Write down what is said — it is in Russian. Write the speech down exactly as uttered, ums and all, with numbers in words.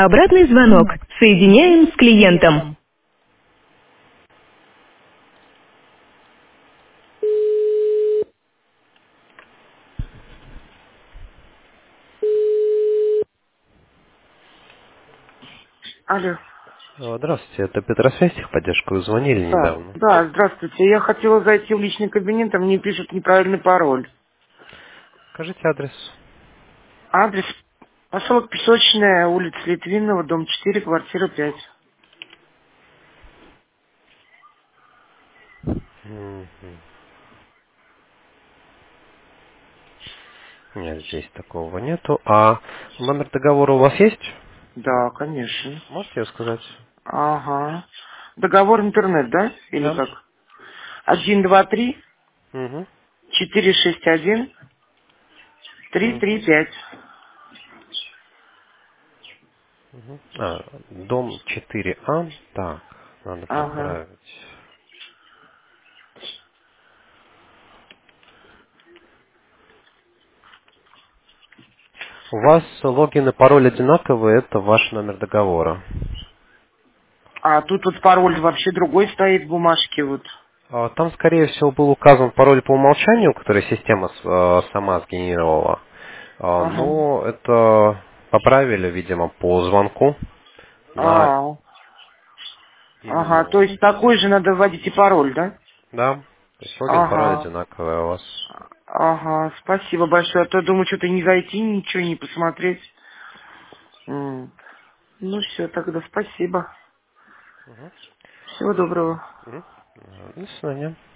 Обратный звонок. Соединяем с клиентом. Алло. Э, Здравствуйте, это Петросвязь, техподдержка. Вы звонили Да, недавно. да, здравствуйте. Я хотела зайти в личный кабинет, а мне пишут неправильный пароль. Скажите адрес. Адрес поселок Песочная, улица Литвинова, дом четыре, квартира пять. Мгм. Нет, здесь такого нету. А номер договора у вас есть? Да, конечно. Можете ее сказать? Ага. Договор интернет, да? Или Да. как? Один, два, три, Угу. четыре, шесть, один, три, три, Угу. пять. Угу. А, дом четыре А. Так, надо Ага. поправить. У вас логин и пароль одинаковые, это ваш номер договора. А тут вот пароль вообще другой стоит в бумажке вот. А, Там, скорее всего, был указан пароль по умолчанию, который система с- э, сама сгенерировала. А, Ага. Но это поправили, видимо, по звонку на А, ага, то именно... есть такой же надо вводить и пароль, да? Да, то есть логин, пароль Ага. одинаковый у вас. Ага, спасибо большое. А то думаю, что-то не зайти, ничего не посмотреть. М. Ну все, тогда спасибо. Всего доброго. Мгм. До свидания.